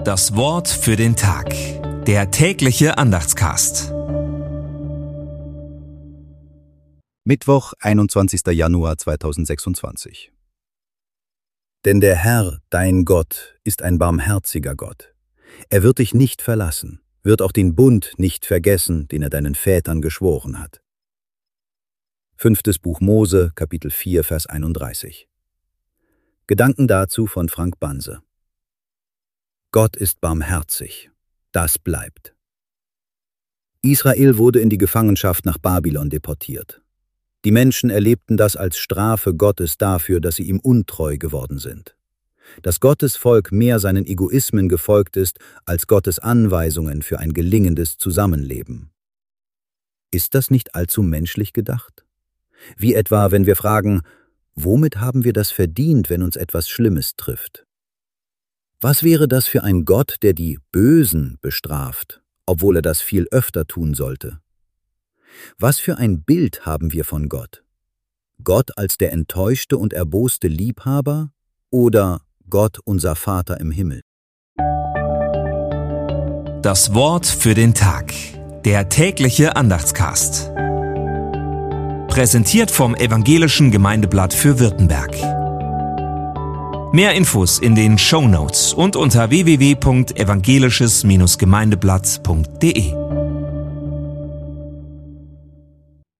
Das Wort für den Tag. Der tägliche Andachtscast. Mittwoch, 21. Januar 2026. Denn der Herr, dein Gott, ist ein barmherziger Gott. Er wird dich nicht verlassen, wird auch den Bund nicht vergessen, den er deinen Vätern geschworen hat. 5. Buch Mose, Kapitel 4, Vers 31. Gedanken dazu von Frank Banse. Gott ist barmherzig. Das bleibt. Israel wurde in die Gefangenschaft nach Babylon deportiert. Die Menschen erlebten das als Strafe Gottes dafür, dass sie ihm untreu geworden sind. Dass Gottes Volk mehr seinen Egoismen gefolgt ist, als Gottes Anweisungen für ein gelingendes Zusammenleben. Ist das nicht allzu menschlich gedacht? Wie etwa, wenn wir fragen, womit haben wir das verdient, wenn uns etwas Schlimmes trifft? Was wäre das für ein Gott, der die Bösen bestraft, obwohl er das viel öfter tun sollte? Was für ein Bild haben wir von Gott? Gott als der enttäuschte und erboste Liebhaber oder Gott unser Vater im Himmel? Das Wort für den Tag. Der tägliche Andachtscast. Präsentiert vom Evangelischen Gemeindeblatt für Württemberg. Mehr Infos in den Shownotes und unter www.evangelisches-gemeindeblatt.de.